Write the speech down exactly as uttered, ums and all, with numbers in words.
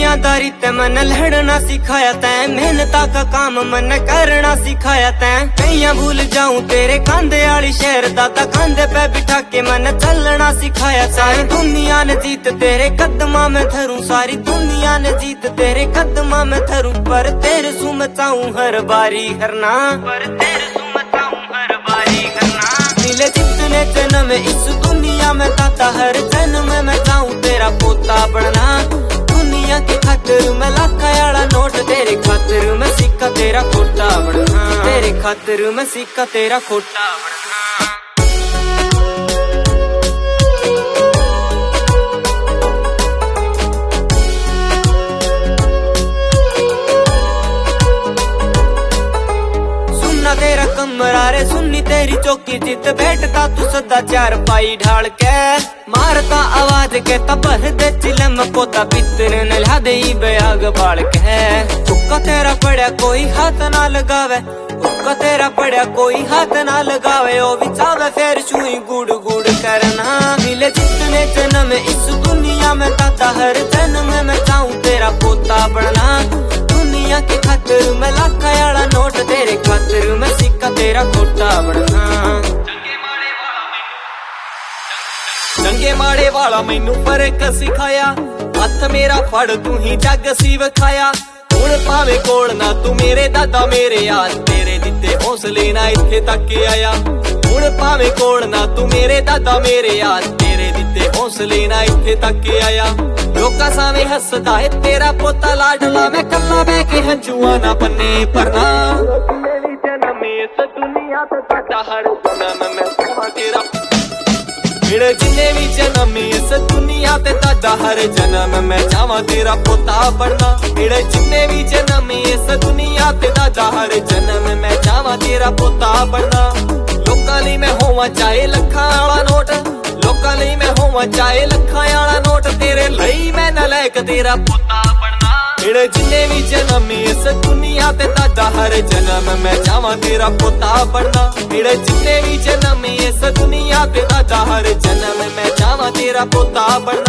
दुनियादारी ते मन लड़ना सिखाया तैं, मेहनता का काम मन करना सिखाया तैं। कईया भूल जाऊं तेरे कांधे आली शहर दादा, कांधे पे बिठा के मन चलना सिखाया तैं। दुनिया ने जीत तेरे कदमा में धरूं, सारी दुनिया ने जीत तेरे कदमा में धरूं, पर तेरे सु मचाऊं हर बारी हरना, पर तेरे सु मचाऊं हर बारी हरना। मिले जितने जन्म इस दुनिया में दाता, हर जन्म में चाहूं तेरा पोता बनना। दुनिया के खातिर मैं लाखा आला नोट, तेरे खातिर मैं सिक्का तेरा खोटा बनना, तेरे खातिर मैं सिक्का तेरा खोटा बनना। तेरा कमरा रे सुन्नी तेरी चौकी जित बैठता तू सदा चार पाई ढाल के, मारता आवाज के तपह दे चिलम पोता पितर न ला दे बयाग बाल के। उक्का तेरा पड़ा कोई हाथ ना लगावे, उक्का तेरा पड़ा कोई हाथ ना लगावे, ओ विचावे फिर छुई गुड़ गुड़ करना। मिले जितने जन्म इस दुनिया में दाता, हर जन्म में चाहूं तेरा पोता बनना। दुनिया के खातिर मैं लाखा आला नोट, तेरे खातिर मैं सिक्का तेरा खोटा बनना। चंगे माड़े वाला मैनू फर्क सिखाया, हथ मेरा फड़ तू ही जग सी विखाया। हुण भावे कोल ना तू मेरे दादा मेरे यार, तेरे दिते हौसले ना इत्थे तक आया। हुण भावे कोल ना तू मेरे दादा मेरे यार, तेरे दिते हौसले ना इत्थे तक आया। लोका सावे हसदा है तेरा पोता लाडला, मैं कल्ला बह के हंजुआ ना बन्ने परना। दुनिया ते ताड़ा हर जन्म में चाहवां तेरा, मेरे जिन्ने भी जन्म इस दुनिया ते ताड़ा हर जन्म में चाहवां तेरा पोता बनना। मेरे जिन्ने भी जन्म इस दुनिया ते ताड़ा हर जन्म में चाहवां तेरा पोता बनना। लोकां लई मैं होवां चाहे लखां वाला नोट, लोकां लई मैं होवां चाहे लखां वाला नोट, तेरे लई मैं नालायक तेरा पोता बनना। मेरे जिन्ने भी जन्म इस दुनिया ते ताड़ा हर जन्म में चाहवां तेरा पोता बनना। मेरे जिन्ने भी जन्म इस दुनिया ते ताड़ा हर जन्म में चाहवां तेरा पोता बनना।